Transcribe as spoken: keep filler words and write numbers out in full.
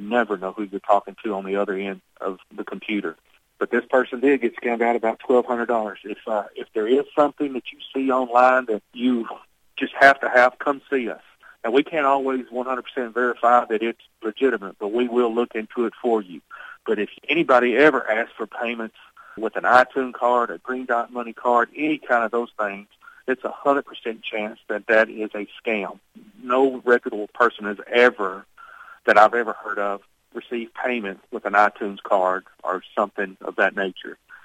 never know who you're talking to on the other end of the computer. But this person did get scammed out about twelve hundred dollars. If uh, if there is something that you see online that you just have to have, come see us. Now, we can't always one hundred percent verify that it's legitimate, but we will look into it for you. But if anybody ever asks for payments with an iTunes card, a Green Dot Money card, any kind of those things, it's a one hundred percent chance that that is a scam. No reputable person has ever, that I've ever heard of, received payment with an iTunes card or something of that nature.